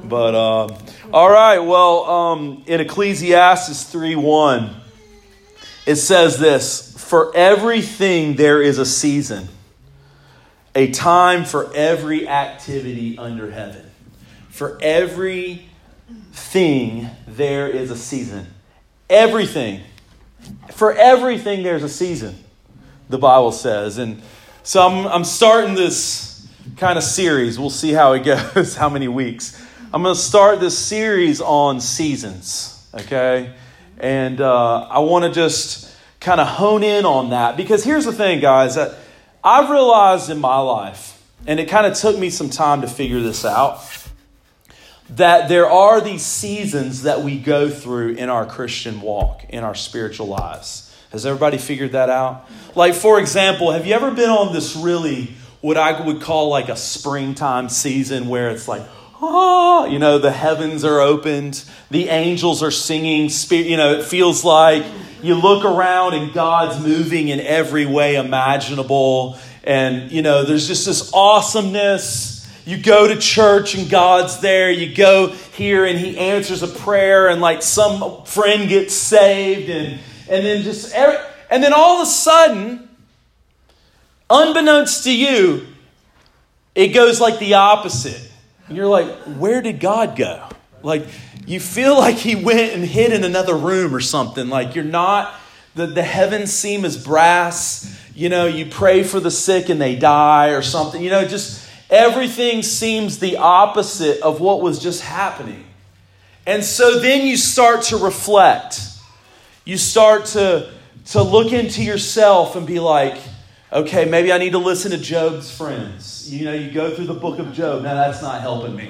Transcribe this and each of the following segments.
But, all right, well, in Ecclesiastes 3:1, it says this: "For everything there is a season, a time for every activity under heaven." For everything there is a season. Everything. For everything there's a season, the Bible says. And so I'm starting this kind of series. We'll see how it goes, how many weeks. I'm going to start this series on seasons, okay? And I want to just kind of hone in on that. Because here's the thing, guys. That I've realized in my life, and it kind of took me some time to figure this out, that there are these seasons that we go through in our Christian walk, in our spiritual lives. Has everybody figured that out? Like, for example, have you ever been on this really, what I would call like a springtime season where it's like, the heavens are opened, the angels are singing, it feels like you look around and God's moving in every way imaginable. And, there's just this awesomeness. You go to church and God's there. You go here and He answers a prayer and like some friend gets saved. And then all of a sudden, unbeknownst to you, it goes like the opposite. And you're like, where did God go? Like you feel like He went and hid in another room or something. Like you're not, the heavens seem as brass. You pray for the sick and they die or something. Just everything seems the opposite of what was just happening. And so then you start to reflect. You start to look into yourself and be like, okay, maybe I need to listen to Job's friends. You go through the book of Job. Now that's not helping me.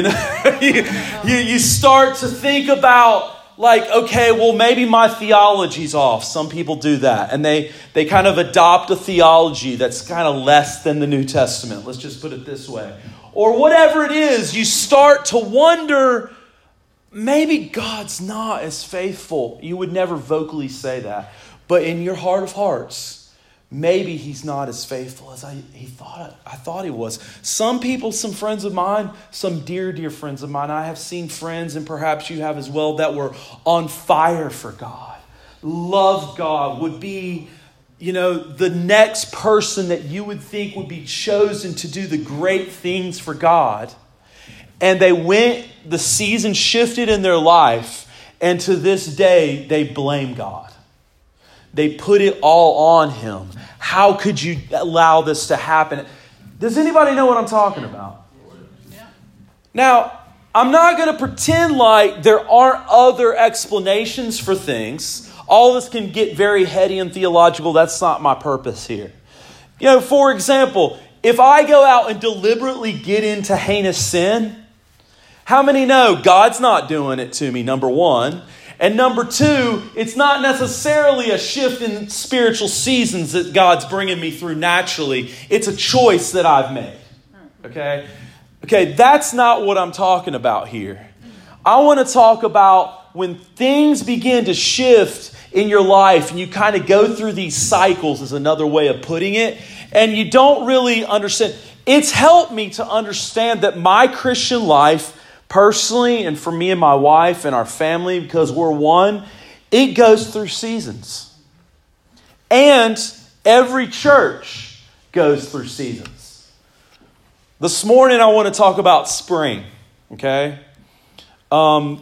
You start to think about like, okay, well, maybe my theology's off. Some people do that. And they kind of adopt a theology that's kind of less than the New Testament. Let's just put it this way. Or whatever it is, you start to wonder, maybe God's not as faithful. You would never vocally say that. But in your heart of hearts, maybe He's not as faithful as I thought He was. Some people, some friends of mine, some dear, dear friends of mine, I have seen friends, and perhaps you have as well, that were on fire for God, loved God, would be, the next person that you would think would be chosen to do the great things for God. And the season shifted in their life, and to this day, they blame God. They put it all on Him. How could you allow this to happen? Does anybody know what I'm talking about? Yeah. Now, I'm not going to pretend like there aren't other explanations for things. All this can get very heady and theological. That's not my purpose here. For example, if I go out and deliberately get into heinous sin, how many know God's not doing it to me, number one? And number two, it's not necessarily a shift in spiritual seasons that God's bringing me through naturally. It's a choice that I've made. Okay, that's not what I'm talking about here. I want to talk about when things begin to shift in your life and you kind of go through these cycles, is another way of putting it, and you don't really understand. It's helped me to understand that my Christian life, personally, and for me and my wife and our family, because we're one, it goes through seasons. And every church goes through seasons. This morning I want to talk about spring, okay? And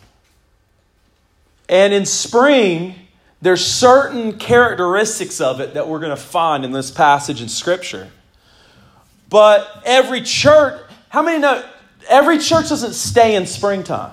in spring, there's certain characteristics of it that we're going to find in this passage in Scripture. But every church, how many know, every church doesn't stay in springtime.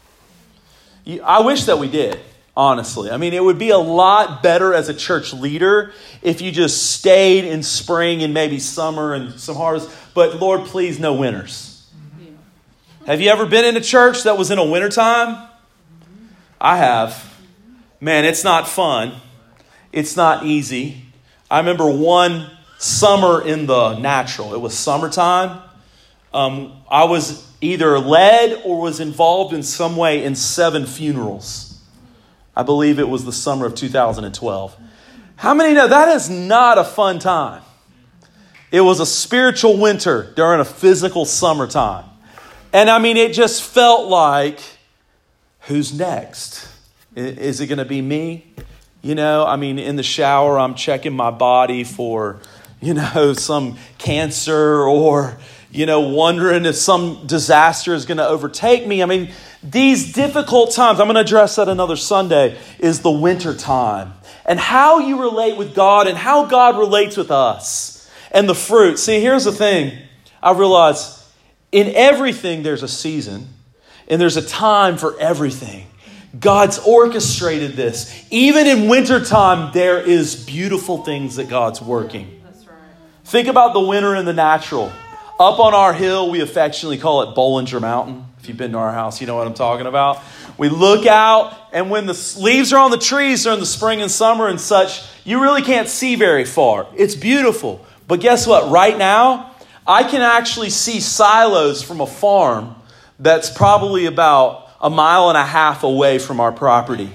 I wish that we did, honestly. I mean, it would be a lot better as a church leader if you just stayed in spring and maybe summer and some harvest. But Lord, please, no winters. Yeah. Have you ever been in a church that was in a wintertime? I have. Man, it's not fun. It's not easy. I remember one summer in the natural. It was summertime. I was either led or was involved in some way in 7 funerals. I believe it was the summer of 2012. How many know that is not a fun time? It was a spiritual winter during a physical summertime. And I mean, it just felt like, who's next? Is it going to be me? You know, I mean, in the shower, I'm checking my body for, some cancer or, wondering if some disaster is going to overtake me. I mean, these difficult times, I'm going to address that another Sunday, is the winter time. And how you relate with God and how God relates with us and the fruit. See, here's the thing. I realize in everything there's a season and there's a time for everything. God's orchestrated this. Even in wintertime, there is beautiful things that God's working. That's right. Think about the winter in the natural. Up on our hill, we affectionately call it Bollinger Mountain. If you've been to our house, you know what I'm talking about. We look out, and when the leaves are on the trees during the spring and summer and such, you really can't see very far. It's beautiful. But guess what? Right now, I can actually see silos from a farm that's probably about 1.5 miles away from our property.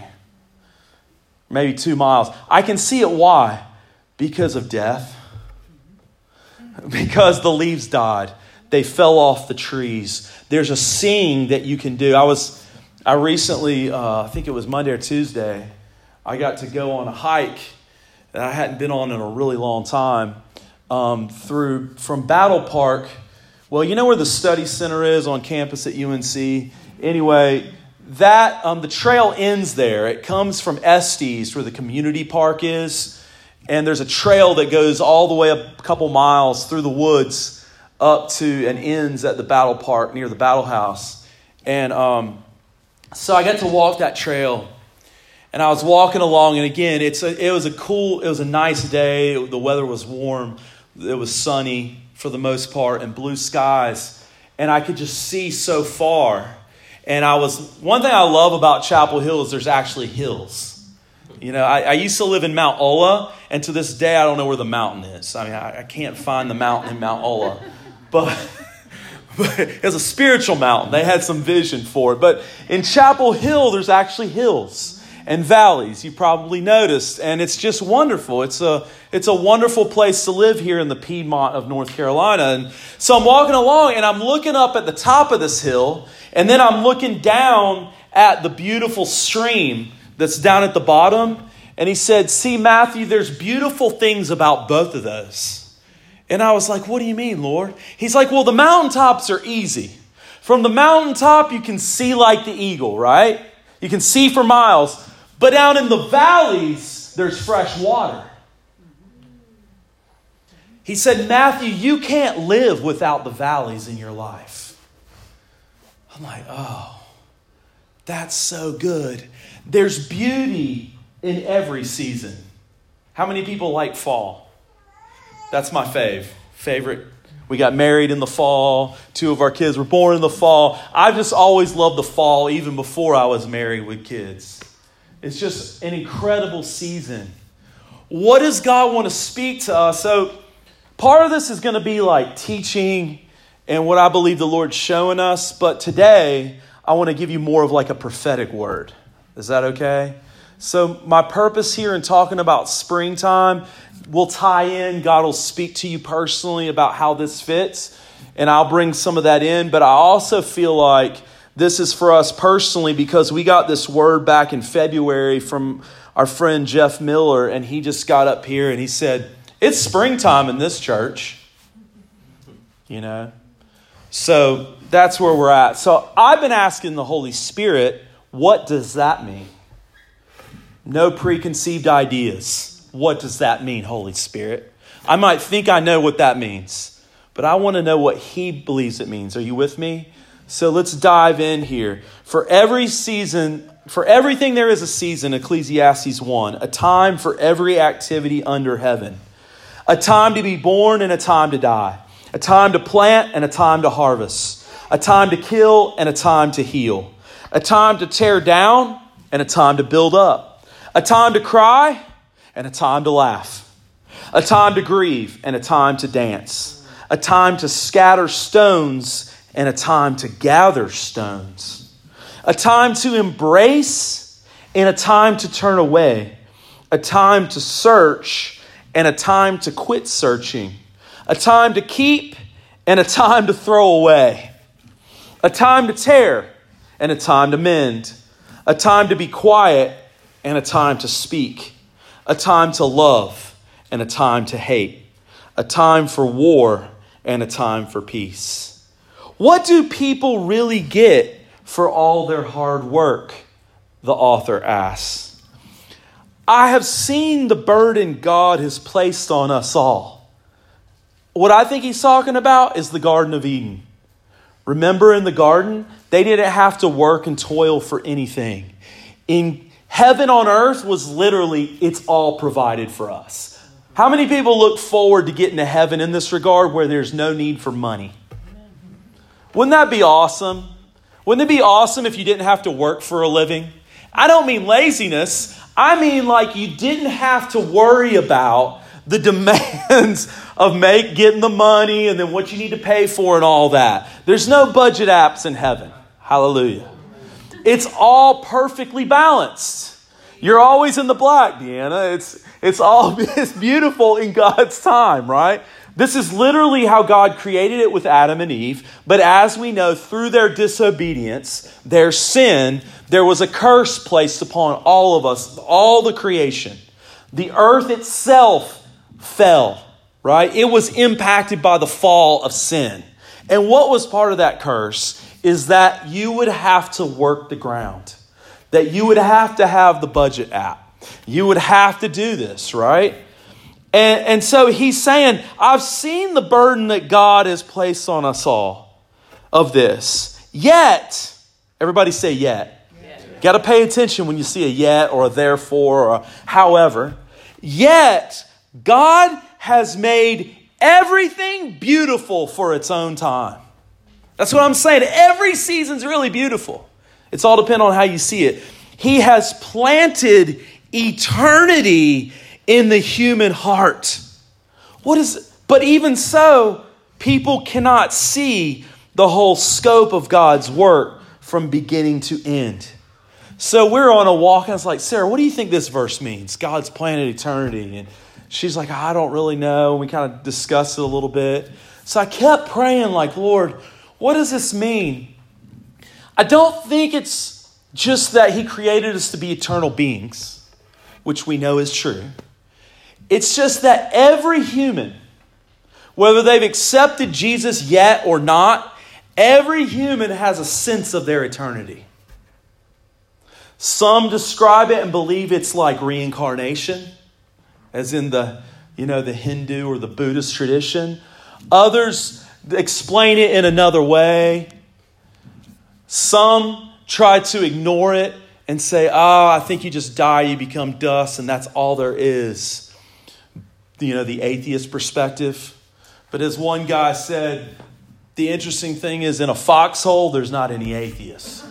Maybe 2 miles. I can see it. Why? Because of death. Because the leaves died. They fell off the trees. There's a seeing that you can do. I recently, I think it was Monday or Tuesday, I got to go on a hike that I hadn't been on in a really long time from Battle Park. Well, you know where the study center is on campus at UNC? Anyway, the trail ends there. It comes from Estes, where the community park is. And there's a trail that goes all the way up a couple miles through the woods up to and ends at the Battle Park near the Battle House. And so I got to walk that trail. And I was walking along. And again, it was a nice day. The weather was warm. It was sunny for the most part and blue skies. And I could just see so far. And one thing I love about Chapel Hill is there's actually hills. I used to live in Mount Ola, and to this day, I don't know where the mountain is. I mean, I can't find the mountain in Mount Ola. But it's a spiritual mountain. They had some vision for it. But in Chapel Hill, there's actually hills and valleys. You probably noticed. And it's just wonderful. It's a wonderful place to live here in the Piedmont of North Carolina. And so I'm walking along, and I'm looking up at the top of this hill, and then I'm looking down at the beautiful stream that's down at the bottom. And he said, see, Matthew, there's beautiful things about both of those. And I was like, what do you mean, Lord? He's like, well, the mountaintops are easy. From the mountaintop, you can see like the eagle, right? You can see for miles. But down in the valleys, there's fresh water. He said, Matthew, you can't live without the valleys in your life. I'm like, oh, that's so good. There's beauty in every season. How many people like fall? That's my favorite. We got married in the fall. 2 of our kids were born in the fall. I just always loved the fall, even before I was married with kids. It's just an incredible season. What does God want to speak to us? So part of this is going to be like teaching and what I believe the Lord's showing us. But today, I want to give you more of like a prophetic word. Is that okay? So my purpose here in talking about springtime will tie in. God will speak to you personally about how this fits. And I'll bring some of that in. But I also feel like this is for us personally because we got this word back in February from our friend Jeff Miller. And he just got up here and he said, it's springtime in this church. So that's where we're at. So I've been asking the Holy Spirit, what does that mean? No preconceived ideas. What does that mean, Holy Spirit? I might think I know what that means, but I want to know what He believes it means. Are you with me? So let's dive in here. For every season, for everything there is a season, Ecclesiastes 1, a time for every activity under heaven. A time to be born and a time to die. A time to plant and a time to harvest. A time to kill and a time to heal. A time to tear down and a time to build up. A time to cry and a time to laugh. A time to grieve and a time to dance. A time to scatter stones and a time to gather stones. A time to embrace and a time to turn away. A time to search and a time to quit searching. A time to keep and a time to throw away. a time to tear and a time to mend, a time to be quiet and a time to speak, a time to love and a time to hate, a time for war and a time for peace. What do people really get for all their hard work? The author asks. I have seen the burden God has placed on us all. What I think he's talking about is the Garden of Eden. Remember in the garden, they didn't have to work and toil for anything. In heaven on earth was literally, it's all provided for us. How many people look forward to getting to heaven in this regard where there's no need for money? Wouldn't that be awesome? Wouldn't it be awesome if you didn't have to work for a living? I don't mean laziness. I mean like you didn't have to worry about the demands of getting the money and then what you need to pay for and all that. There's no budget apps in heaven. Hallelujah. It's all perfectly balanced. You're always in the black, Deanna. It's beautiful in God's time, right? This is literally how God created it with Adam and Eve. But as we know, through their disobedience, their sin, there was a curse placed upon all of us, all the creation. The earth itself fell, right? It was impacted by the fall of sin. And what was part of that curse is that you would have to work the ground, that you would have to have the budget app. You would have to do this, right? And so he's saying, I've seen the burden that God has placed on us all of this. Yet, everybody say yet. Got to pay attention when you see a yet or a therefore or a however. Yet, God has made everything beautiful for its own time. That's what I'm saying. Every season's really beautiful. It's all dependent on how you see it. He has planted eternity in the human heart. But even so, people cannot see the whole scope of God's work from beginning to end. So we're on a walk and it's like, Sarah, what do you think this verse means? God's planted eternity. And she's like, I don't really know. We kind of discussed it a little bit. So I kept praying like, Lord, what does this mean? I don't think it's just that he created us to be eternal beings, which we know is true. It's just that every human, whether they've accepted Jesus yet or not, every human has a sense of their eternity. Some describe it and believe it's like reincarnation, as in the Hindu or the Buddhist tradition. Others explain it in another way. Some try to ignore it and say, I think you just die, you become dust, and that's all there is. The atheist perspective. But as one guy said, the interesting thing is in a foxhole, there's not any atheists.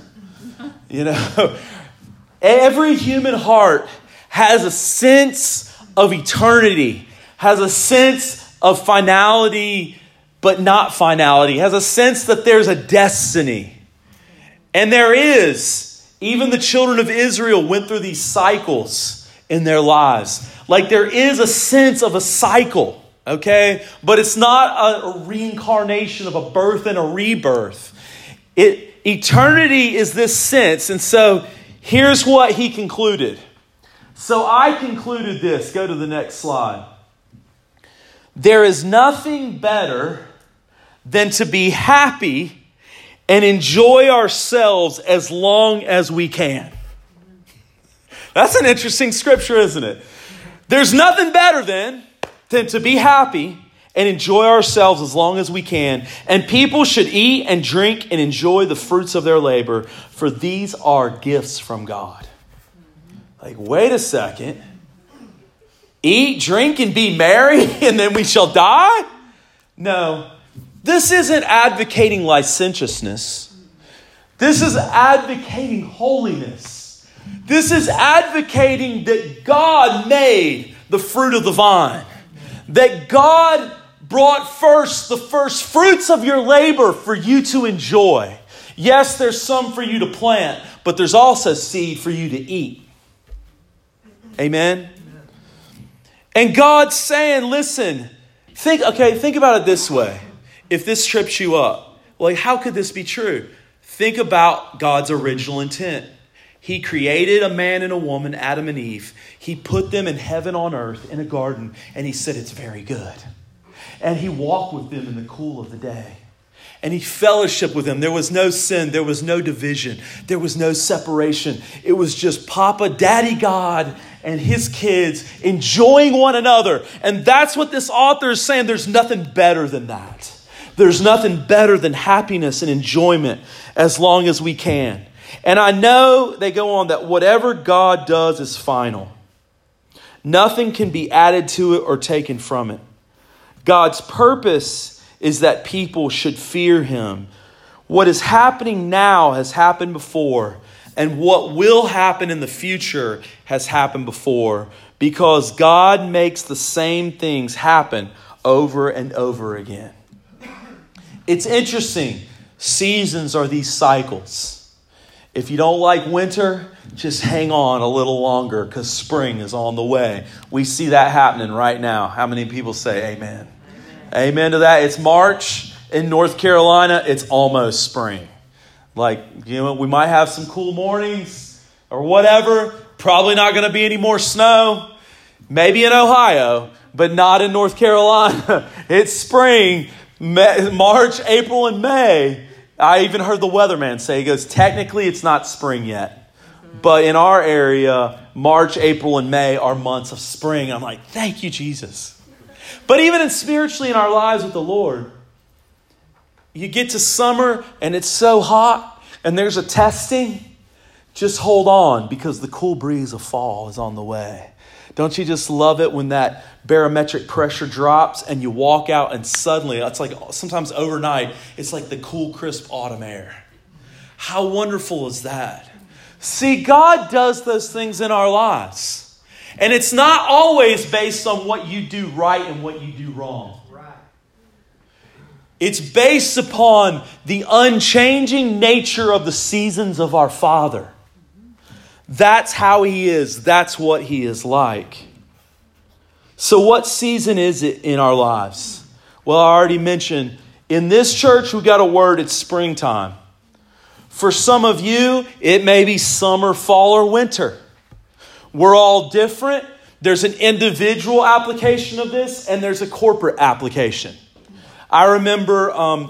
Every human heart has a sense of eternity, has a sense of finality, but not finality, has a sense that there's a destiny. And there is. Even the children of Israel went through these cycles in their lives. Like there is a sense of a cycle, okay? But it's not a reincarnation of a birth and a rebirth. Eternity is this sense. And so here's what he concluded. So I concluded this. Go to the next slide. There is nothing better than to be happy and enjoy ourselves as long as we can. That's an interesting scripture, isn't it? There's nothing better than to be happy and enjoy ourselves as long as we can. And people should eat and drink and enjoy the fruits of their labor, for these are gifts from God. Like, wait a second. Eat, drink, and be merry, and then we shall die? No. This isn't advocating licentiousness. This is advocating holiness. This is advocating that God made the fruit of the vine. That God brought first the first fruits of your labor for you to enjoy. Yes, there's some for you to plant, but there's also seed for you to eat. Amen? And God's saying, listen, think about it this way. If this trips you up, how could this be true? think about God's original intent. He created a man and a woman, Adam and Eve. He put them in heaven on earth in a garden, and he said it's very good. And he walked with them in the cool of the day. And he fellowshiped with them. There was no sin. There was no division. There was no separation. It was just Papa, Daddy God, and his kids enjoying one another. And that's what this author is saying. There's nothing better than that. There's nothing better than happiness and enjoyment as long as we can. And I know, they go on, that whatever God does is final. Nothing can be added to it or taken from it. God's purpose is that people should fear him. What is happening now has happened before, and what will happen in the future has happened before, because God makes the same things happen over and over again. It's interesting. Seasons are these cycles. If you don't like winter, just hang on a little longer because spring is on the way. We see that happening right now. How many people say amen? Amen to that. It's March in North Carolina. It's almost spring. Like, we might have some cool mornings or whatever. Probably not going to be any more snow. Maybe in Ohio, but not in North Carolina. It's spring, March, April, and May. I even heard the weatherman say, he goes, technically it's not spring yet. But in our area, March, April, and May are months of spring. I'm like, thank you, Jesus. But even spiritually in our lives with the Lord, you get to summer and it's so hot and there's a testing. Just hold on because the cool breeze of fall is on the way. Don't you just love it when that barometric pressure drops and you walk out and suddenly, it's like sometimes overnight, it's like the cool, crisp autumn air. How wonderful is that? See, God does those things in our lives. And it's not always based on what you do right and what you do wrong. It's based upon the unchanging nature of the seasons of our Father. That's how he is. That's what he is like. So what season is it in our lives? Well, I already mentioned, in this church, we got a word, it's springtime. For some of you, it may be summer, fall, or winter. We're all different. There's an individual application of this, and there's a corporate application. I remember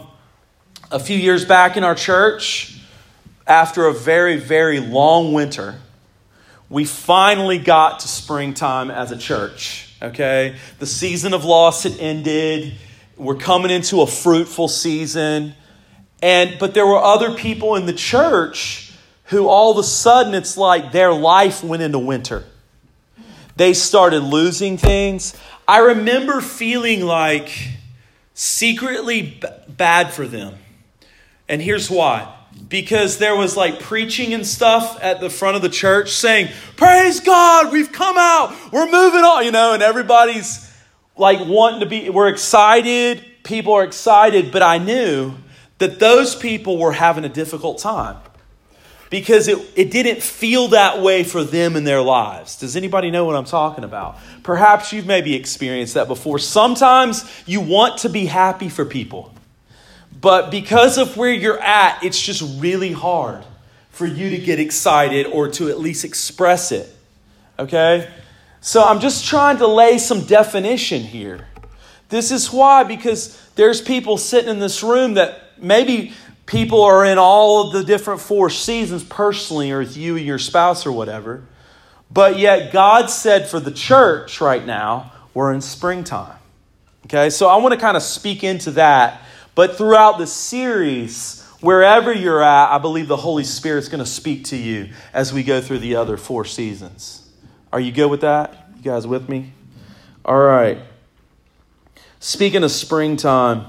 a few years back in our church, after a very, very long winter, we finally got to springtime as a church. Okay, the season of loss had ended. We're coming into a fruitful season. But there were other people in the church who all of a sudden it's like their life went into winter. They started losing things. I remember feeling like secretly bad for them. And here's why. Because there was like preaching and stuff at the front of the church saying, praise God, we've come out, we're moving on, and everybody's like wanting to be, we're excited, people are excited, but I knew that those people were having a difficult time because it didn't feel that way for them in their lives. Does anybody know what I'm talking about? Perhaps you've maybe experienced that before. Sometimes you want to be happy for people. But because of where you're at, it's just really hard for you to get excited or to at least express it. Okay? So I'm just trying to lay some definition here. This is why, because there's people sitting in this room that maybe people are in all of the different 4 seasons personally, or with you and your spouse or whatever. But yet God said for the church right now, we're in springtime. Okay? So I want to kind of speak into that. But throughout the series, wherever you're at, I believe the Holy Spirit's going to speak to you as we go through the other 4 seasons. Are you good with that? You guys with me? All right. Speaking of springtime,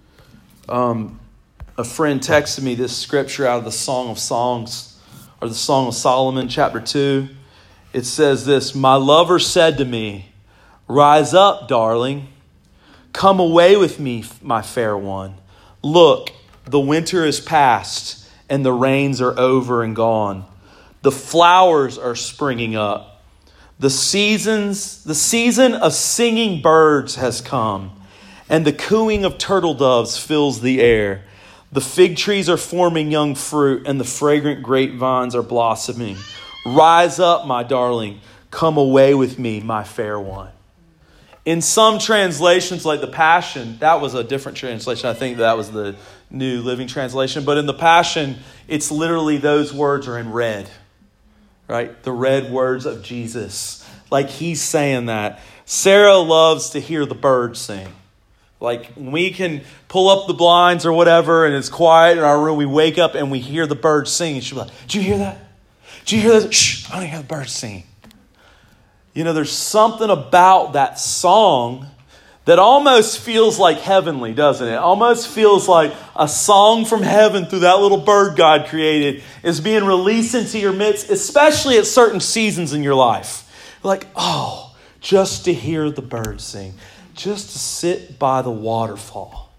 a friend texted me this scripture out of the Song of Songs, or the Song of Solomon, chapter 2. It says this, my lover said to me, rise up, darling. Come away with me, my fair one. Look, the winter is past and the rains are over and gone. The flowers are springing up. The season of singing birds has come, and the cooing of turtle doves fills the air. The fig trees are forming young fruit, and the fragrant grapevines are blossoming. Rise up, my darling. Come away with me, my fair one. In some translations, like the Passion, that was a different translation. I think that was the New Living Translation. But in the Passion, it's literally those words are in red, right? The red words of Jesus. Like he's saying that. Sarah loves to hear the birds sing. Like we can pull up the blinds or whatever and it's quiet in our room. We wake up and we hear the birds singing. She'll be like, did you hear that? Did you hear that? Shh, I don't hear the birds singing. You know, there's something about that song that almost feels like heavenly, doesn't it? Almost feels like a song from heaven through that little bird God created is being released into your midst, especially at certain seasons in your life. Like, oh, just to hear the birds sing, just to sit by the waterfall.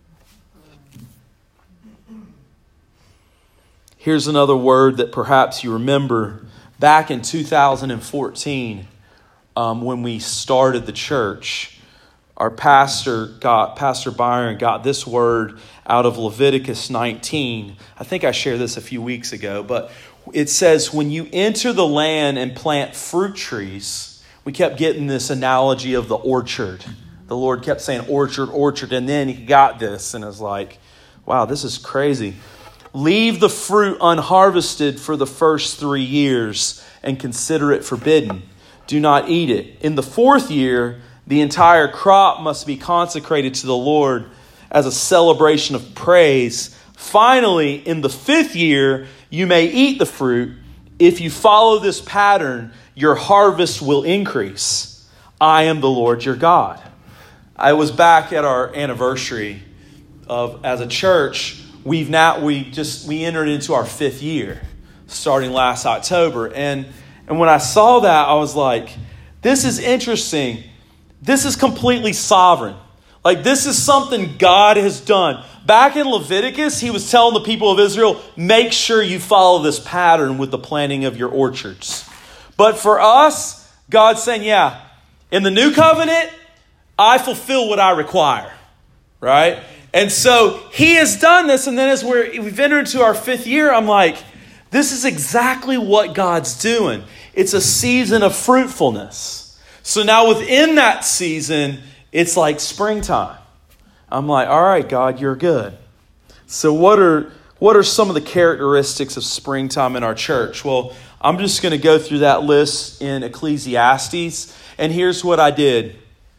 Here's another word that perhaps you remember back in 2014 when we started the church. Our Pastor Byron got this word out of Leviticus 19. I think I shared this a few weeks ago, but it says, when you enter the land and plant fruit trees, we kept getting this analogy of the orchard. The Lord kept saying orchard, and then he got this, and it was like, wow, this is crazy. Leave the fruit unharvested for the first 3 years and consider it forbidden. Do not eat it. In the 4th year, the entire crop must be consecrated to the Lord as a celebration of praise. Finally, in the 5th year, you may eat the fruit. If you follow this pattern, your harvest will increase. I am the Lord your God. I was back at our anniversary as a church. We entered into our 5th year, starting last October. And when I saw that, I was like, this is interesting. This is completely sovereign. Like, this is something God has done. Back in Leviticus, he was telling the people of Israel, make sure you follow this pattern with the planting of your orchards. But for us, God's saying, yeah, in the new covenant, I fulfill what I require, right? And so he has done this. And then as we've entered into our 5th year, I'm like, this is exactly what God's doing. It's a season of fruitfulness. So now within that season, it's like springtime. I'm like, all right, God, you're good. So what are some of the characteristics of springtime in our church? Well, I'm just going to go through that list in Ecclesiastes. And here's what I did.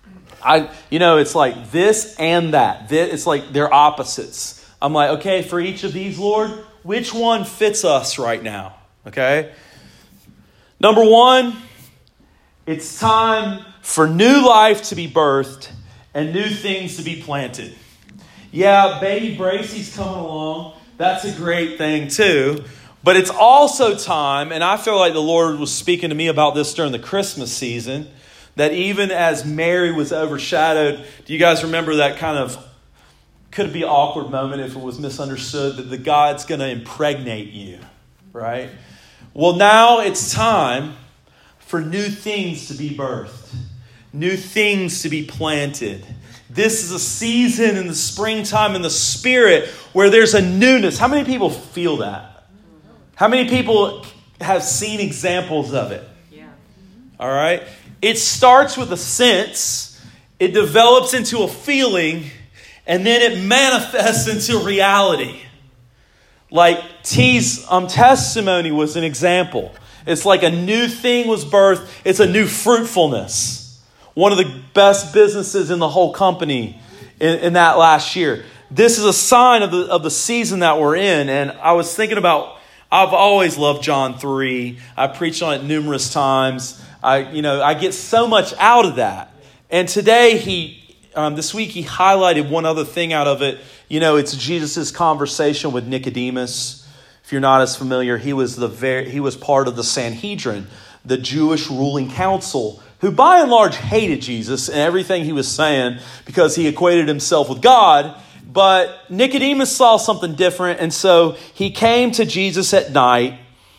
It's like this and that. It's like they're opposites. I'm like, okay, for each of these, Lord, which one fits us right now? Okay. Number 1, it's time for new life to be birthed and new things to be planted. Yeah, baby Bracey's coming along. That's a great thing too. But it's also time, and I feel like the Lord was speaking to me about this during the Christmas season, that even as Mary was overshadowed, do you guys remember that kind of, could be an awkward moment if it was misunderstood, that the God's going to impregnate you, right? Well, now it's time for new things to be birthed, new things to be planted. This is a season in the springtime in the Spirit where there's a newness. How many people feel that? How many people have seen examples of it? Yeah. All right. It starts with a sense, it develops into a feeling, and then it manifests into reality. Like T's testimony was an example. It's like a new thing was birthed. It's a new fruitfulness. One of the best businesses in the whole company in that last year. This is a sign of the season that we're in. And I was thinking about, I've always loved John 3. I preached on it numerous times. I get so much out of that. And today this week he highlighted one other thing out of it. It's Jesus' conversation with Nicodemus. If you're not as familiar, he was part of the Sanhedrin, the Jewish ruling council, who by and large hated Jesus and everything he was saying because he equated himself with God. But Nicodemus saw something different, and so he came to Jesus at night,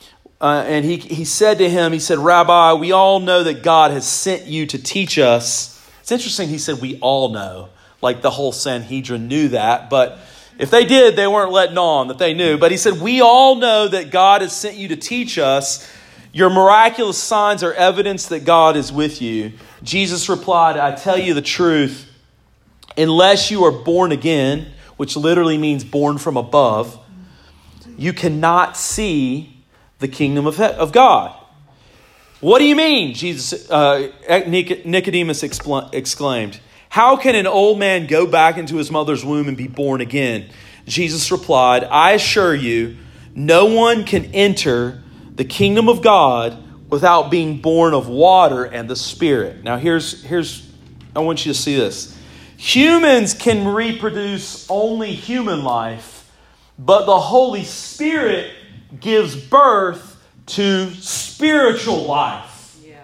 and he said to him, he said, Rabbi, we all know that God has sent you to teach us. It's interesting he said we all know, like the whole Sanhedrin knew that, but If they did, they weren't letting on that they knew. But he said, we all know that God has sent you to teach us. Your miraculous signs are evidence that God is with you. Jesus replied, I tell you the truth, unless you are born again, which literally means born from above, you cannot see the kingdom of God. What do you mean? Nicodemus exclaimed. How can an old man go back into his mother's womb and be born again? Jesus replied, I assure you, no one can enter the kingdom of God without being born of water and the Spirit. Now here's I want you to see this. Humans can reproduce only human life, but the Holy Spirit gives birth to spiritual life. Yeah.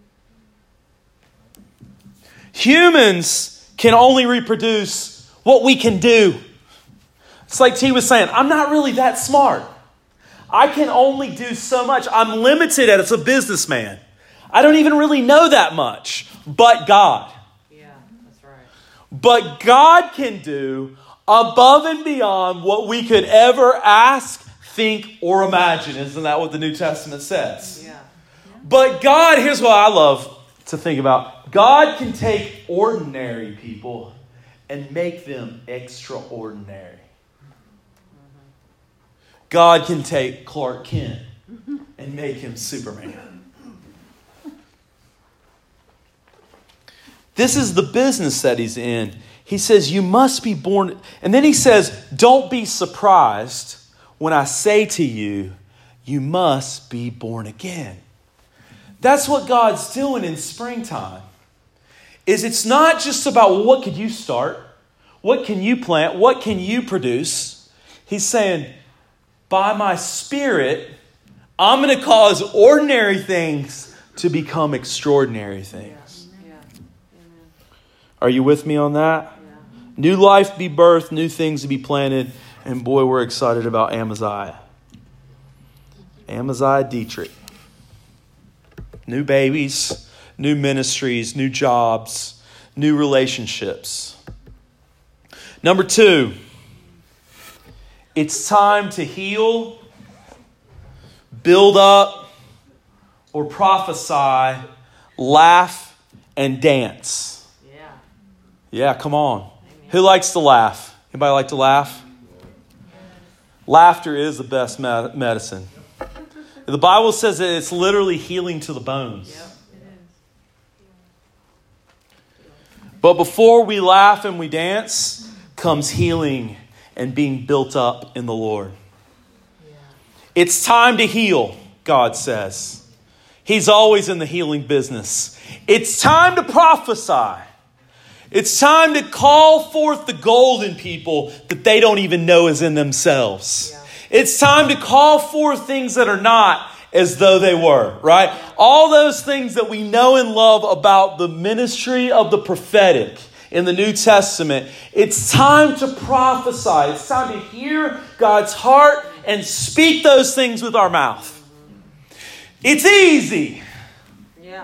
Humans can only reproduce what we can do. It's like T was saying, I'm not really that smart. I can only do so much. I'm limited as a businessman. I don't even really know that much, but God. Yeah, that's right. But God can do above and beyond what we could ever ask, think, or imagine. Isn't that what the New Testament says? Yeah. But God, here's what I love to think about. God can take ordinary people and make them extraordinary. God can take Clark Kent and make him Superman. This is the business that he's in. He says, you must be born. And then he says, don't be surprised when I say to you, you must be born again. That's what God's doing in springtime. It's not just about what could you start, what can you plant, what can you produce. He's saying, by my Spirit, I'm going to cause ordinary things to become extraordinary things. Yeah. Are you with me on that? Yeah. New life be birthed, new things to be planted. And boy, we're excited about Amaziah. Amaziah Dietrich. New babies, new ministries, new jobs, new relationships. Number 2, it's time to heal, build up, or prophesy, laugh, and dance. Yeah, come on. Amen. Who likes to laugh? Anybody like to laugh? Laughter is the best medicine. The Bible says that it's literally healing to the bones. Yep, it is. But before we laugh and we dance, comes healing and being built up in the Lord. Yeah. It's time to heal, God says. He's always in the healing business. It's time to prophesy. It's time to call forth the gold in people that they don't even know is in themselves. Yeah. It's time to call forth things that are not as though they were, right? All those things that we know and love about the ministry of the prophetic in the New Testament. It's time to prophesy. It's time to hear God's heart and speak those things with our mouth. It's easy. Yeah.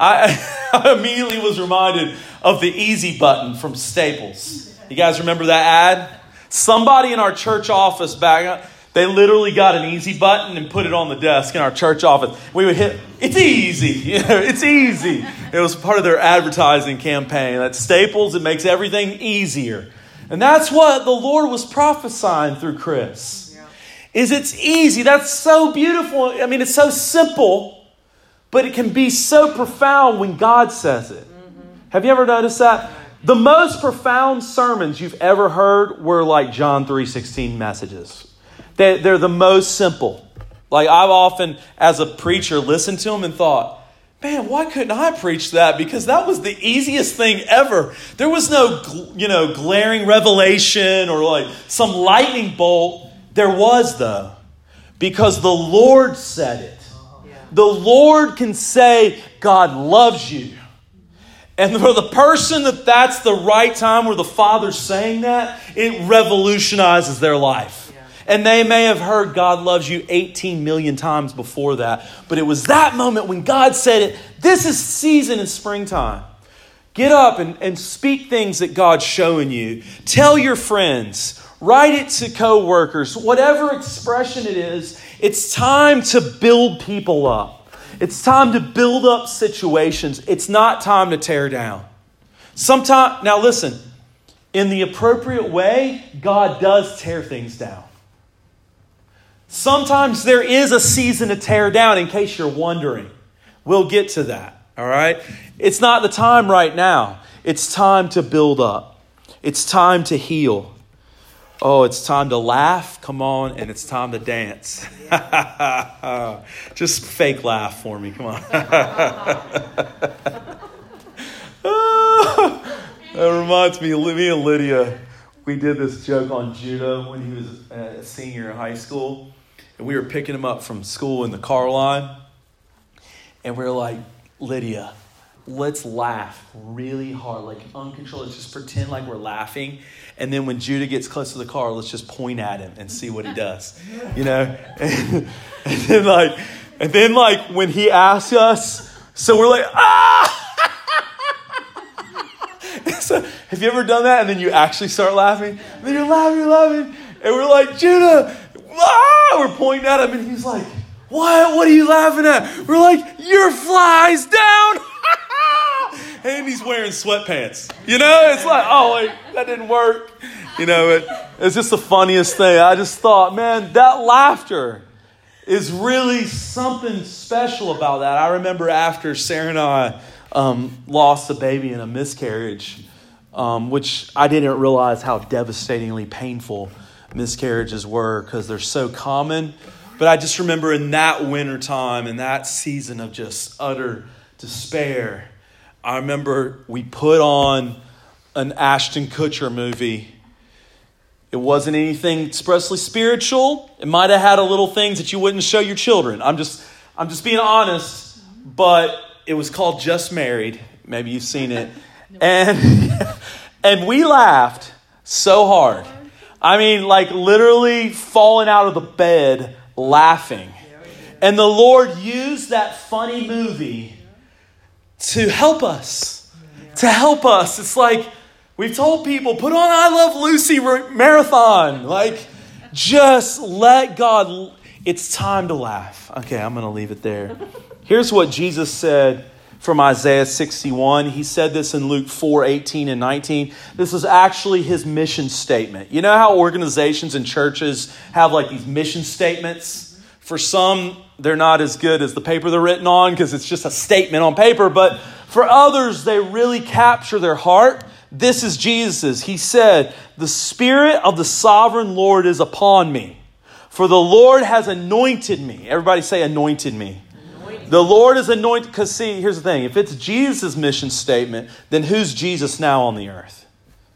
I immediately was reminded of the easy button from Staples. You guys remember that ad? Somebody in our church office they literally got an easy button and put it on the desk in our church office. We would hit, it's easy. It's easy. It was part of their advertising campaign. At Staples, it makes everything easier. And that's what the Lord was prophesying through Chris. Yeah. It's easy. That's so beautiful. I mean, it's so simple, but it can be so profound when God says it. Mm-hmm. Have you ever noticed that? The most profound sermons you've ever heard were like John 3:16 messages. They're the most simple. Like I've often, as a preacher, listened to them and thought, man, why couldn't I preach that? Because that was the easiest thing ever. There was no, glaring revelation or like some lightning bolt. There was though, because the Lord said it. Yeah. The Lord can say, God loves you. And for the person that's the right time where the Father's saying that, it revolutionizes their life. And they may have heard God loves you 18 million times before that. But it was that moment when God said it. This is season in springtime. Get up and speak things that God's showing you. Tell your friends. Write it to coworkers. Whatever expression it is, it's time to build people up. It's time to build up situations. It's not time to tear down. Now listen, in the appropriate way, God does tear things down. Sometimes there is a season to tear down, in case you're wondering. We'll get to that, all right? It's not the time right now. It's time to build up. It's time to heal. Oh, it's time to laugh. Come on. And it's time to dance. Just fake laugh for me. Come on. That reminds me and Lydia, we did this joke on Judah when he was a senior in high school. And we were picking him up from school in the car line. And we were like, Lydia, let's laugh really hard, like uncontrolled. Let's just pretend like we're laughing. And then when Judah gets close to the car, let's just point at him and see what he does. You know? And then when he asks us, so we're like, ah! So, have you ever done that? And then you actually start laughing. And then you're laughing. And we're like, Judah, ah! We're pointing at him and he's like, what? What are you laughing at? We're like, your fly's down. And he's wearing sweatpants. You know, it's like, oh, wait, that didn't work. You know, it's just the funniest thing. I just thought, man, that laughter is really something special about that. I remember after Sarah and I lost a baby in a miscarriage, which I didn't realize how devastatingly painful miscarriages were because they're so common. But I just remember in that wintertime, in that season of just utter despair, I remember we put on an Ashton Kutcher movie. It wasn't anything expressly spiritual. It might have had a little things that you wouldn't show your children. I'm just being honest, but it was called Just Married. Maybe you've seen it. And we laughed so hard. I mean, like literally falling out of the bed laughing. And the Lord used that funny movie to help us. It's like we've told people, put on I Love Lucy marathon. Like, just let God. It's time to laugh. Okay, I'm going to leave it there. Here's what Jesus said from Isaiah 61. He said this in Luke 4:18 and 19. This is actually his mission statement. You know how organizations and churches have like these mission statements? For some, they're not as good as the paper they're written on because it's just a statement on paper. But for others, they really capture their heart. This is Jesus's. He said, the Spirit of the sovereign Lord is upon me. For the Lord has anointed me. Everybody say anointed me. The Lord is anointed. Because see, here's the thing. If it's Jesus' mission statement, then who's Jesus now on the earth?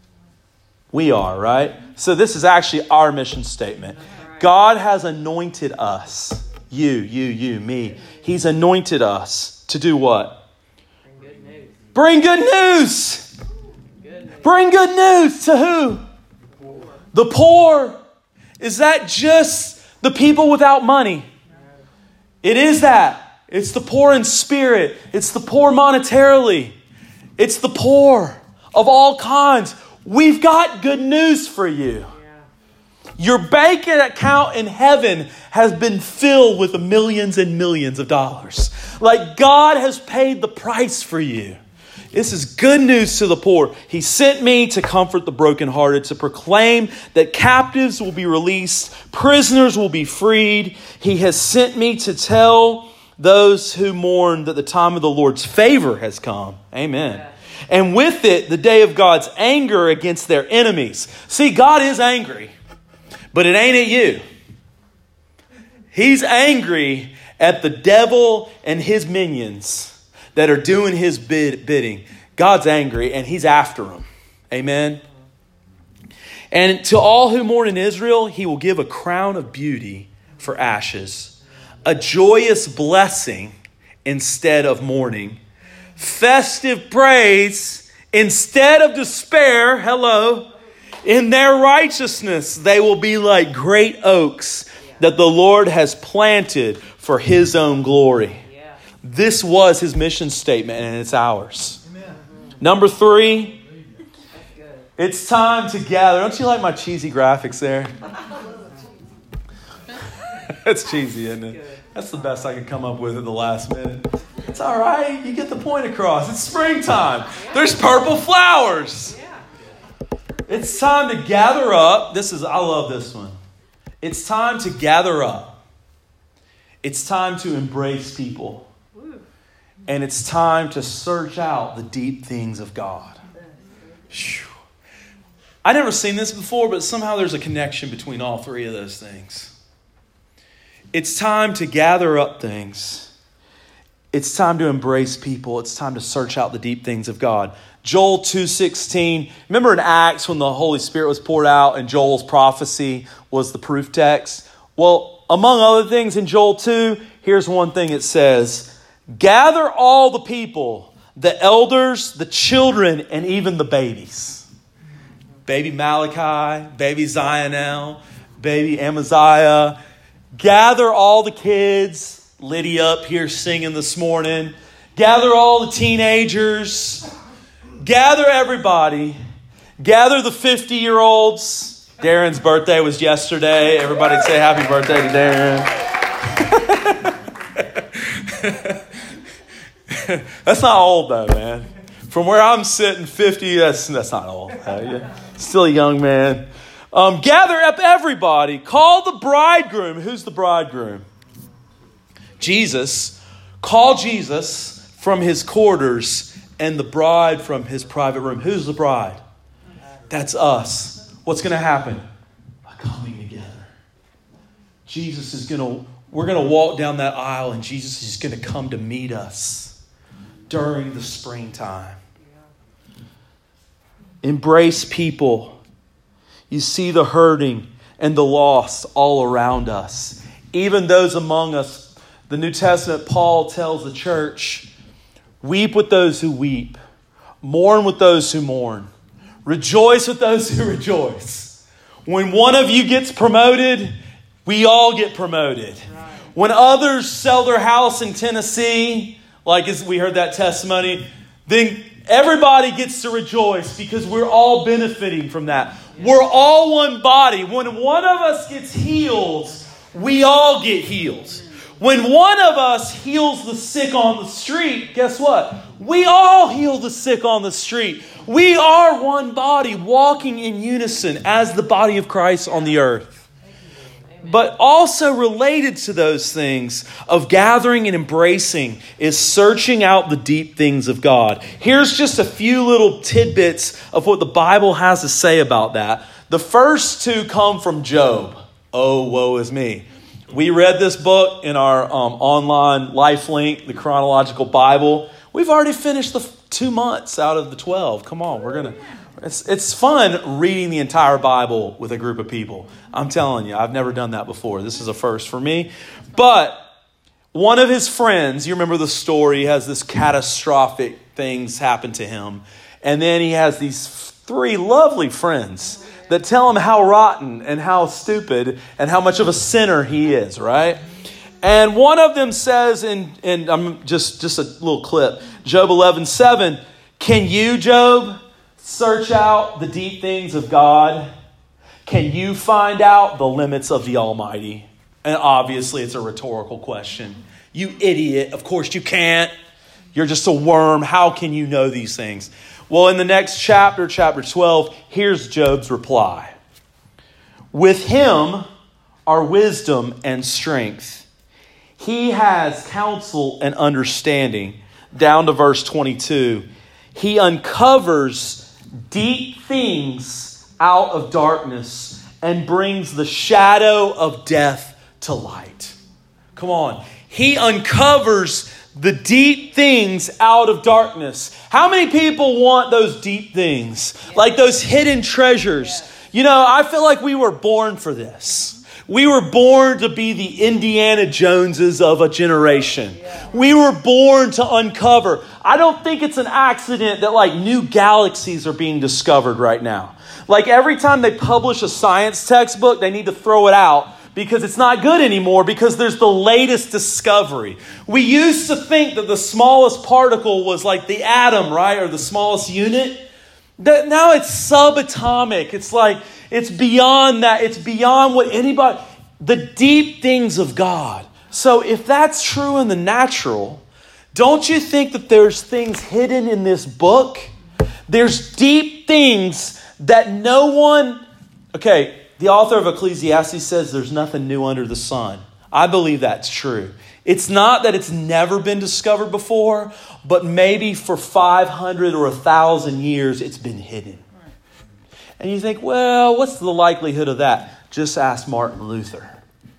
We are, right? So this is actually our mission statement. God has anointed us. You, me. He's anointed us to do what? Bring good news. Bring good news to who? The poor. Is that just the people without money? It is that. It's the poor in spirit. It's the poor monetarily. It's the poor of all kinds. We've got good news for you. Your bank account in heaven has been filled with millions and millions of dollars. Like God has paid the price for you. This is good news to the poor. He sent me to comfort the brokenhearted, to proclaim that captives will be released, prisoners will be freed. He has sent me to tell those who mourn that the time of the Lord's favor has come. Amen. And with it, the day of God's anger against their enemies. See, God is angry. But it ain't at you. He's angry at the devil and his minions that are doing his bidding. God's angry and he's after them. Amen. And to all who mourn in Israel, he will give a crown of beauty for ashes, a joyous blessing instead of mourning, festive praise instead of despair. Hello. In their righteousness, they will be like great oaks that the Lord has planted for his own glory. Yeah. This was his mission statement, and it's ours. Amen. Number 3, It's time to gather. Don't you like my cheesy graphics there? It's cheesy, isn't it? That's the best I could come up with at the last minute. It's all right. You get the point across. It's springtime. There's purple flowers. It's time to gather up. I love this one. It's time to gather up. It's time to embrace people. And it's time to search out the deep things of God. I've never seen this before, but somehow there's a connection between all three of those things. It's time to gather up things. It's time to embrace people. It's time to search out the deep things of God. Joel 2:16. Remember in Acts when the Holy Spirit was poured out and Joel's prophecy was the proof text? Well, among other things in Joel 2, here's one thing it says. Gather all the people, the elders, the children, and even the babies. Baby Malachi, baby Zionel, baby Amaziah. Gather all the kids. Lydia up here singing this morning. Gather all the teenagers. Gather everybody. Gather the 50-year-olds. Darren's birthday was yesterday. Everybody say happy birthday to Darren. That's not old though, man. From where I'm sitting, 50, that's not old. Still a young man. Gather up everybody. Call the bridegroom. Who's the bridegroom? Jesus. Call Jesus from his quarters and the bride from his private room. Who's the bride? That's us. What's going to happen? By coming together. We're going to walk down that aisle and Jesus is going to come to meet us during the springtime. Embrace people. You see the hurting and the lost all around us. Even those among us, the New Testament, Paul tells the church, weep with those who weep, mourn with those who mourn, rejoice with those who rejoice. When one of you gets promoted, we all get promoted. When others sell their house in Tennessee, like as we heard that testimony, then everybody gets to rejoice because we're all benefiting from that. We're all one body. When one of us gets healed, we all get healed. When one of us heals the sick on the street, guess what? We all heal the sick on the street. We are one body walking in unison as the body of Christ on the earth. But also related to those things of gathering and embracing is searching out the deep things of God. Here's just a few little tidbits of what the Bible has to say about that. The first two come from Job. Oh, woe is me. We read this book in our online LifeLink, the Chronological Bible. We've already finished the 2 months out of the 12. Come on, It's fun reading the entire Bible with a group of people. I'm telling you, I've never done that before. This is a first for me. But one of his friends, you remember the story, he has this catastrophic things happen to him. And then he has these 3 lovely friends that tell him how rotten and how stupid and how much of a sinner he is, right? And one of them says, and I'm just a little clip, Job 11:7, can you, Job, search out the deep things of God? Can you find out the limits of the Almighty? And obviously it's a rhetorical question. You idiot. Of course you can't. You're just a worm. How can you know these things? Well, in the next chapter, chapter 12, here's Job's reply. With him are wisdom and strength. He has counsel and understanding. Down to verse 22. He uncovers deep things out of darkness and brings the shadow of death to light. Come on. He uncovers the deep things out of darkness. How many people want those deep things? Like those hidden treasures. You know, I feel like we were born for this. We were born to be the Indiana Joneses of a generation. We were born to uncover. I don't think it's an accident that like new galaxies are being discovered right now. Like every time they publish a science textbook, they need to throw it out because it's not good anymore because there's the latest discovery. We used to think that the smallest particle was like the atom, right? Or the smallest unit. Now it's subatomic. It's like, it's beyond that. It's beyond what anybody, the deep things of God. So if that's true in the natural, don't you think that there's things hidden in this book? There's deep things that no one... Okay, the author of Ecclesiastes says there's nothing new under the sun. I believe that's true. It's not that it's never been discovered before, but maybe for 500 or 1,000 years it's been hidden. And you think, well, what's the likelihood of that? Just ask Martin Luther.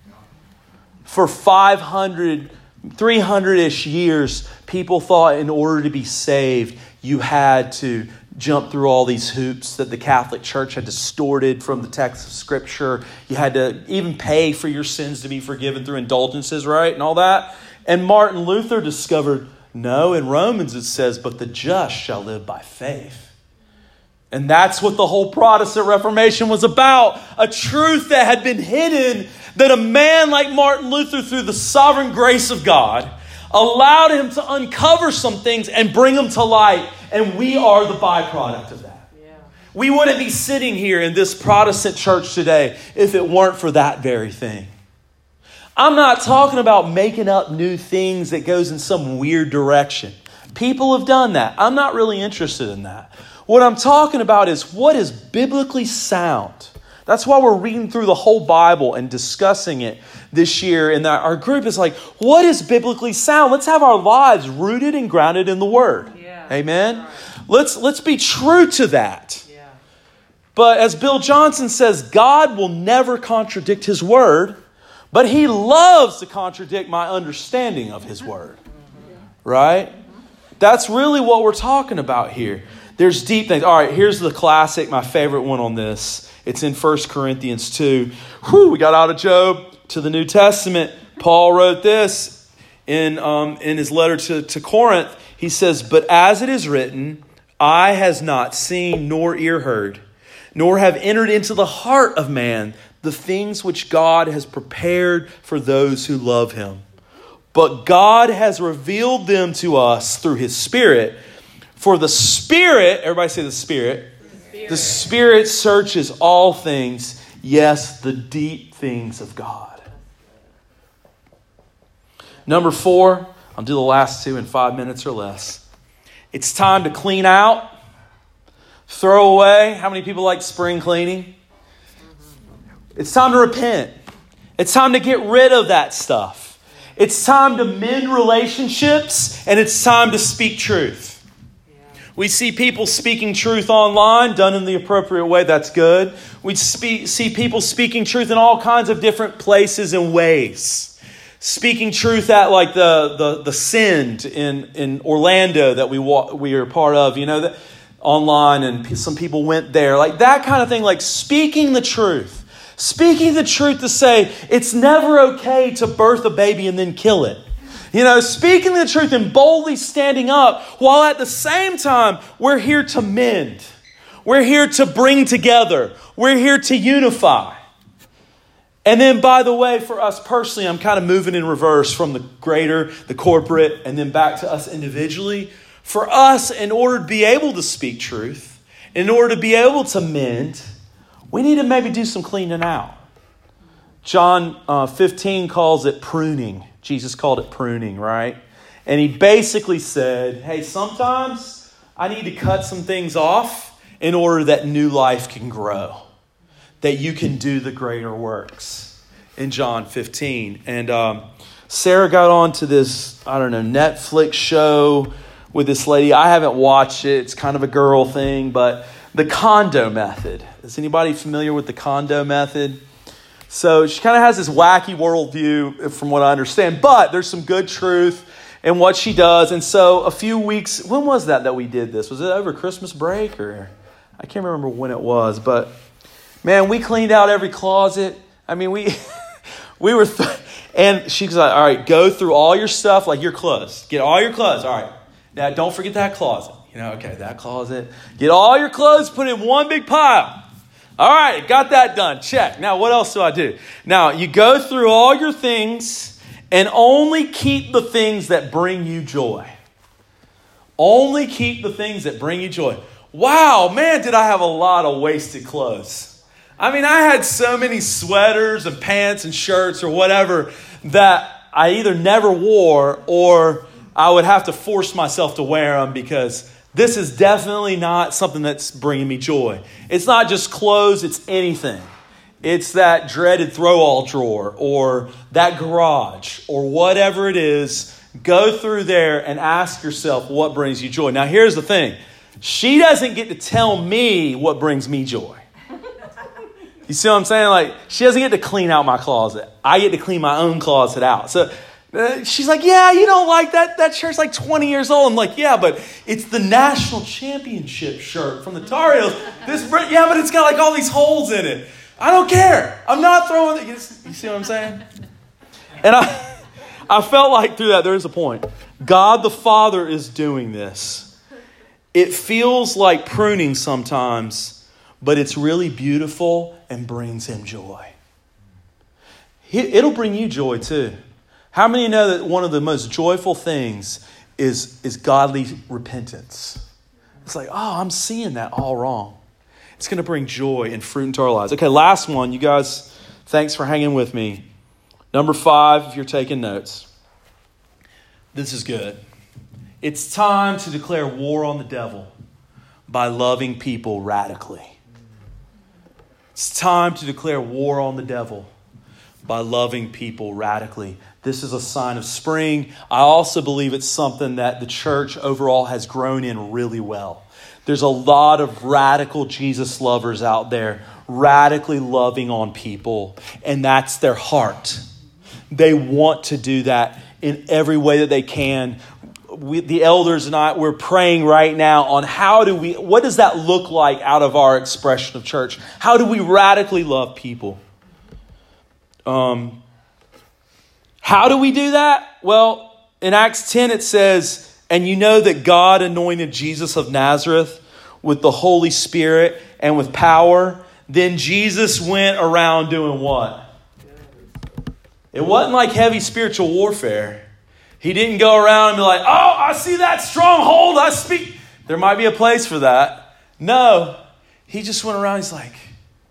For 500, 300-ish years, people thought in order to be saved, you had to jump through all these hoops that the Catholic Church had distorted from the text of Scripture. You had to even pay for your sins to be forgiven through indulgences, right? And all that. And Martin Luther discovered, no, in Romans it says, but the just shall live by faith. And that's what the whole Protestant Reformation was about. A truth that had been hidden, that a man like Martin Luther, through the sovereign grace of God, allowed him to uncover some things and bring them to light. And we are the byproduct of that. Yeah. We wouldn't be sitting here in this Protestant church today if it weren't for that very thing. I'm not talking about making up new things that goes in some weird direction. People have done that. I'm not really interested in that. What I'm talking about is what is biblically sound. That's why we're reading through the whole Bible and discussing it this year. And our group is like, what is biblically sound? Let's have our lives rooted and grounded in the Word. Yeah. Amen? Right. Let's be true to that. Yeah. But as Bill Johnson says, God will never contradict His Word, but He loves to contradict my understanding of His Word. Right? That's really what we're talking about here. There's deep things. All right, here's the classic, my favorite one on this. It's in 1 Corinthians 2. We got out of Job to the New Testament. Paul wrote this in his letter to Corinth. He says, but as it is written, eye has not seen nor ear heard, nor have entered into the heart of man the things which God has prepared for those who love Him. But God has revealed them to us through His Spirit. For the Spirit, everybody say the Spirit. The Spirit searches all things, yes, the deep things of God. Number 4, I'll do the last 2 in 5 minutes or less. It's time to clean out, throw away. How many people like spring cleaning? It's time to repent. It's time to get rid of that stuff. It's time to mend relationships, and it's time to speak truth. We see people speaking truth online, done in the appropriate way. That's good. We see people speaking truth in all kinds of different places and ways. Speaking truth at like the Send in Orlando that we are part of, that online, and some people went there. Like that kind of thing, like speaking the truth. Speaking the truth to say it's never okay to birth a baby and then kill it. Speaking the truth and boldly standing up, while at the same time, we're here to mend. We're here to bring together. We're here to unify. And then, by the way, for us personally, I'm kind of moving in reverse from the greater, the corporate, and then back to us individually. For us, in order to be able to speak truth, in order to be able to mend, we need to maybe do some cleaning out. John 15 calls it pruning. Jesus called it pruning, right? And He basically said, hey, sometimes I need to cut some things off in order that new life can grow, that you can do the greater works in John 15. And Sarah got on to this, Netflix show with this lady. I haven't watched it. It's kind of a girl thing, but the Kondo method. Is anybody familiar with the Kondo method? So she kind of has this wacky worldview from what I understand, but there's some good truth in what she does. And so a few weeks, when was that we did this? Was it over Christmas break or I can't remember when it was, but man, we cleaned out every closet. I mean, we were, and she's like, all right, go through all your stuff, like your clothes, get all your clothes. All right. Now don't forget that closet, okay, that closet, get all your clothes, put in one big pile. All right, got that done. Check. Now, what else do I do? Now, you go through all your things and only keep the things that bring you joy. Only keep the things that bring you joy. wow, man, did I have a lot of wasted clothes. I mean, I had so many sweaters and pants and shirts or whatever that I either never wore or I would have to force myself to wear them because this is definitely not something that's bringing me joy. It's not just clothes, it's anything. It's that dreaded throw-all drawer or that garage or whatever it is. Go through there and ask yourself what brings you joy. Now, here's the thing. She doesn't get to tell me what brings me joy. You see what I'm saying? Like, she doesn't get to clean out my closet. I get to clean my own closet out. So she's like, yeah, you don't like that? That shirt's like 20 years old. I'm like, yeah, but it's the national championship shirt from the Tar Heels. Yeah, but it's got like all these holes in it. I don't care. I'm not throwing it. You see what I'm saying? And I felt like through that, there's a point. God the Father is doing this. It feels like pruning sometimes, but it's really beautiful and brings him joy. It'll bring you joy too. How many know that one of the most joyful things is godly repentance? It's like, oh, I'm seeing that all wrong. It's going to bring joy and fruit into our lives. Okay, last one. You guys, thanks for hanging with me. Number 5, if you're taking notes. This is good. It's time to declare war on the devil by loving people radically. It's time to declare war on the devil by loving people radically. This is a sign of spring. I also believe it's something that the church overall has grown in really well. There's a lot of radical Jesus lovers out there, radically loving on people, and that's their heart. They want to do that in every way that they can. The elders and I, we're praying right now on what does that look like out of our expression of church? How do we radically love people? How do we do that? Well, in Acts 10 it says, and you know that God anointed Jesus of Nazareth with the Holy Spirit and with power. Then Jesus went around doing what? It wasn't like heavy spiritual warfare. He didn't go around and be like, oh, I see that stronghold. I speak. There might be a place for that. No. He just went around. He's like,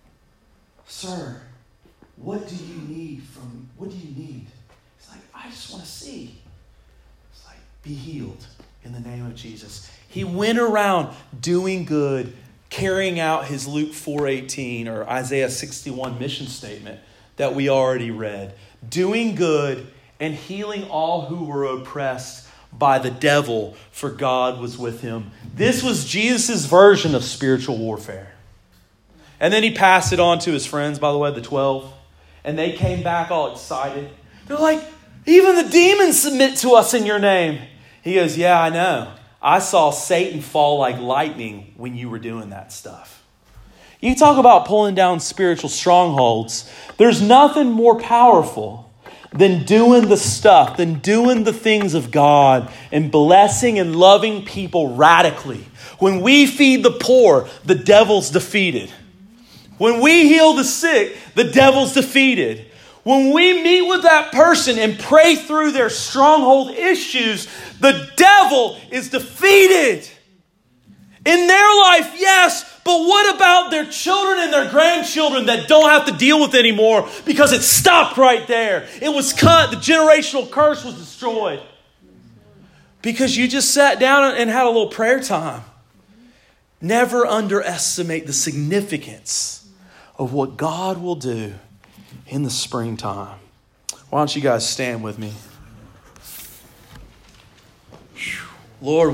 sir, what do you need from me? What do you need? He's like, I just want to see. It's like, be healed in the name of Jesus. He went around doing good, carrying out his Luke 4:18 or Isaiah 61 mission statement that we already read. Doing good and healing all who were oppressed by the devil, for God was with him. This was Jesus' version of spiritual warfare. And then he passed it on to his friends, by the way, the 12. And they came back all excited. They're like, even the demons submit to us in your name. He goes, yeah, I know. I saw Satan fall like lightning when you were doing that stuff. You talk about pulling down spiritual strongholds. There's nothing more powerful than doing the stuff, than doing the things of God and blessing and loving people radically. When we feed the poor, the devil's defeated. When we heal the sick, the devil's defeated. When we meet with that person and pray through their stronghold issues, the devil is defeated. In their life, yes, but what about their children and their grandchildren that don't have to deal with it anymore because it stopped right there? It was cut. The generational curse was destroyed. Because you just sat down and had a little prayer time. Never underestimate the significance of what God will do in the springtime. Why don't you guys stand with me? Lord,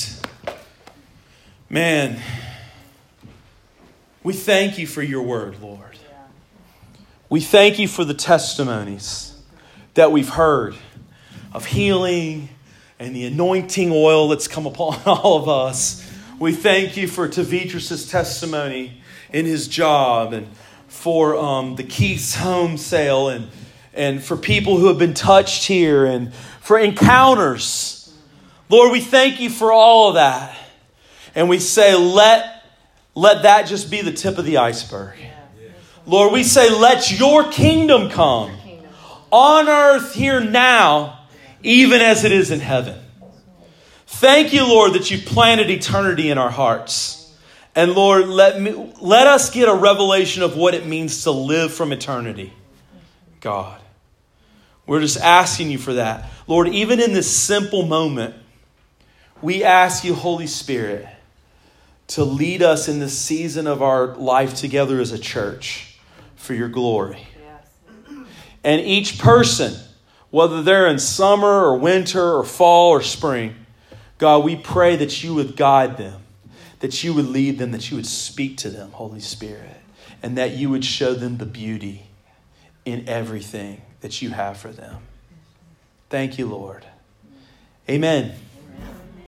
we thank you for your word, Lord. We thank you for the testimonies that we've heard of healing and the anointing oil that's come upon all of us. We thank you for Tavitras' testimony in his job and for the Keith's home sale and for people who have been touched here and for encounters. Lord, we thank you for all of that. And we say, let that just be the tip of the iceberg. Lord, we say, let your kingdom come on earth here now, even as it is in heaven. Thank you, Lord, that you planted eternity in our hearts. And Lord, let us get a revelation of what it means to live from eternity. God, we're just asking you for that. Lord, even in this simple moment, we ask you, Holy Spirit, to lead us in this season of our life together as a church for your glory. Yes. And each person, whether they're in summer or winter or fall or spring, God, we pray that you would guide them, that you would lead them, that you would speak to them, Holy Spirit, and that you would show them the beauty in everything that you have for them. Thank you, Lord. Amen.